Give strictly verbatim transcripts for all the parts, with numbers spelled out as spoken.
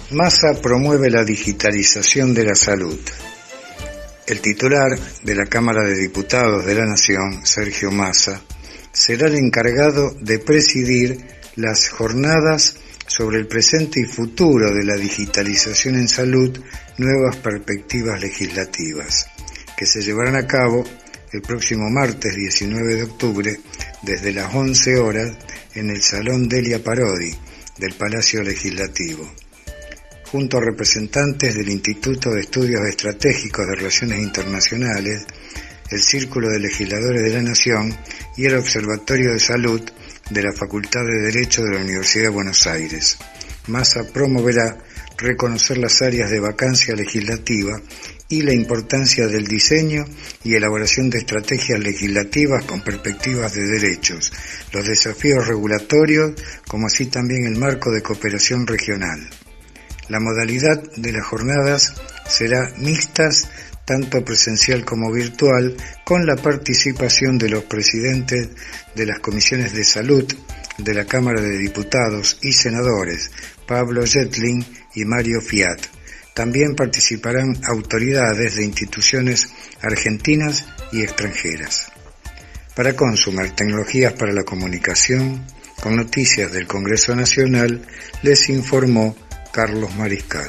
Massa promueve la digitalización de la salud. El titular de la Cámara de Diputados de la Nación, Sergio Massa, será el encargado de presidir las jornadas sobre el presente y futuro de la digitalización en salud, nuevas perspectivas legislativas, que se llevarán a cabo el próximo martes diecinueve de octubre desde las once horas en el Salón Delia Parodi del Palacio Legislativo, junto a representantes del Instituto de Estudios Estratégicos de Relaciones Internacionales, el Círculo de Legisladores de la Nación y el Observatorio de Salud de la Facultad de Derecho de la Universidad de Buenos Aires. Massa promoverá reconocer las áreas de vacancia legislativa y la importancia del diseño y elaboración de estrategias legislativas con perspectivas de derechos, los desafíos regulatorios, como así también el marco de cooperación regional. La modalidad de las jornadas será mixtas, tanto presencial como virtual, con la participación de los presidentes de las comisiones de salud de la Cámara de Diputados y senadores, Pablo Yetling y Mario Fiat. También participarán autoridades de instituciones argentinas y extranjeras. Para Consumer Tecnologías para la Comunicación, con noticias del Congreso Nacional, les informó Carlos Mariscal.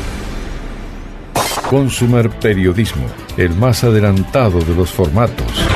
Consumer Periodismo, el más adelantado de los formatos.